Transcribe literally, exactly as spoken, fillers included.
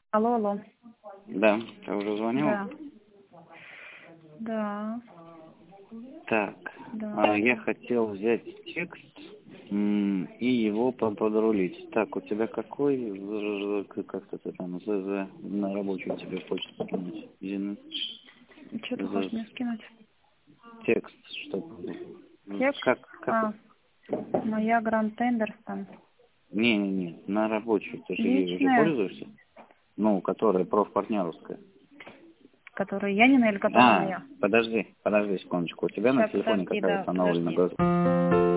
Алло, алло. Да, ты уже звонил? Да. Да. Так, Да. а, я хотел взять текст м, и его по- подрулить. Так, у тебя какой, з- з- как это там, ЗЗ на рабочую тебе почту скинуть? Зин- Что ты хочешь мне з- скинуть? Текст, чтобы... Текст? Как, как? А, моя Грант Эндерсон. Не-не-не, на рабочую. Ты же ей уже Личная, пользуешься? Ну, которая профпартнерская. которая Янина или которая А, моя? подожди, подожди секундочку. У тебя на Сейчас, телефоне подожди, какая да, установлена? подожди. Гос-